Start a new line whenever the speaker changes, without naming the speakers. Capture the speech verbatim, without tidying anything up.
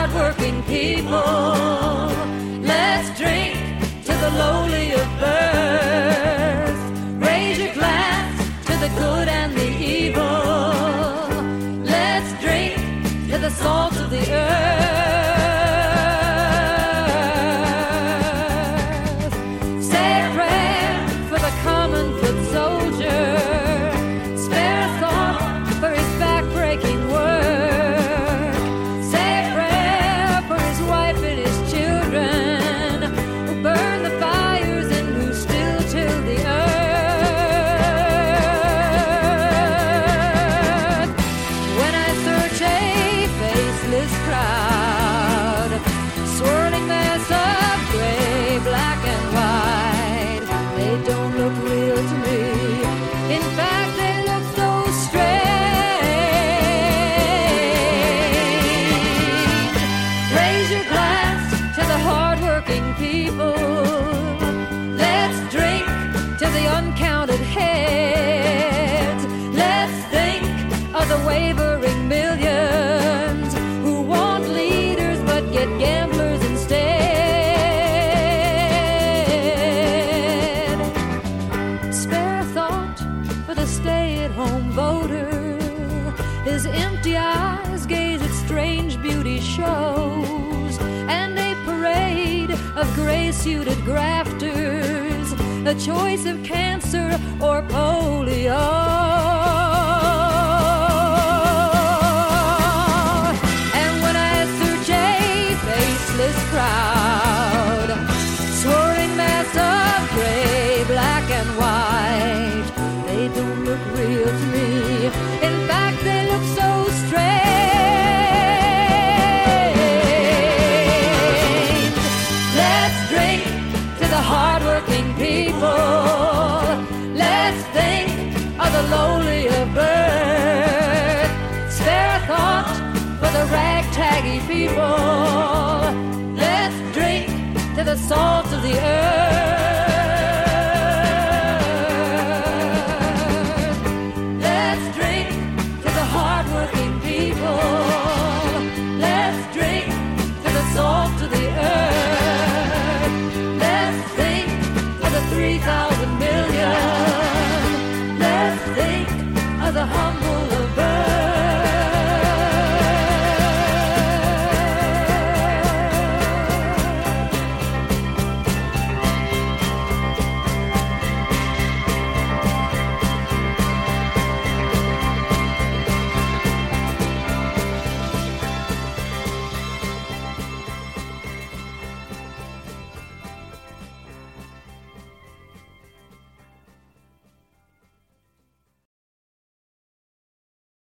hard-working people. Let's drink to the lowly of birth. Raise your glass to the good and the evil. Let's drink to the salt of the earth. Say a prayer for the common foot soldier. Spare a thought for his back-breaking work. Say a prayer for his wife and his children who burn the fires and who still till the earth. When I search a faceless crowd, swirling mass of gray, black and white, they don't look real to me. In fact, they look so strange. Raise your glass to the hard-working people. Let's drink to the uncounted heads. Let's think of the wavering millions who want leaders but get gamblers instead. Spare a thought for the stay-at-home voter. His empty eyes gaze at strange beauty shows and a parade of gray-suited grafters, a choice of cancer or polio. And when I search a faceless crowd, swirling mass of gray, black and white, they don't look real to me. In fact, they look so strange. Let's drink to the hard-working people. Let's think of the lowly of birth. Spare a thought for the ragtaggy people. Let's drink to the salt of the earth.